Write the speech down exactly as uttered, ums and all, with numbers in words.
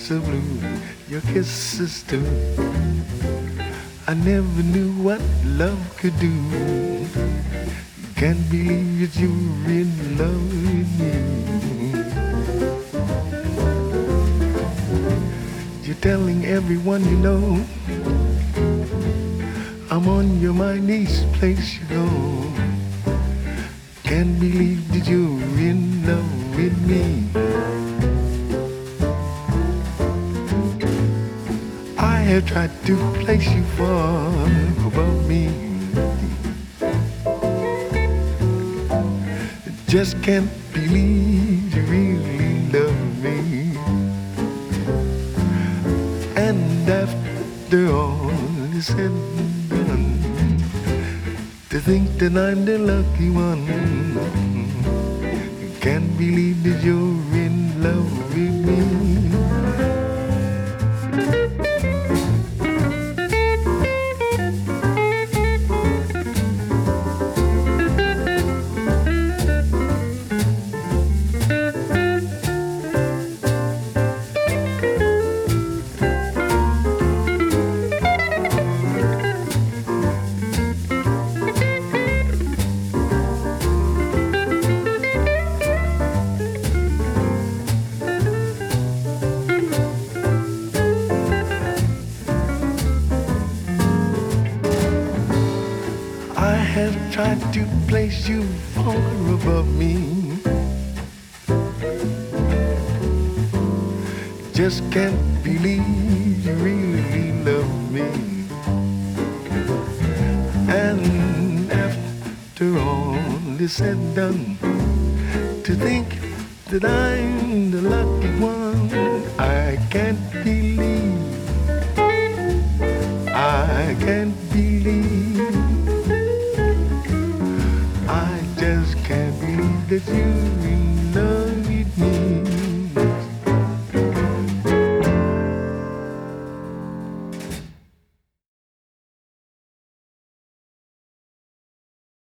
so blue, your kisses too. I never knew what love could do. Can't believe that you're in love with me. You're telling everyone you know I'm on your mind each place you go. Can't believe that you're in love with me. I have tried to place you far above me. Just can't believe you really love me. And after all is said and done, to think that I'm the lucky one. Can't believe that you're in love with me. I have tried to place you far above me. Just can't believe you really love me. And after all is said and done, to think that I'm the lucky one, I can't believe, I can't believe, I just can't believe that you're in love.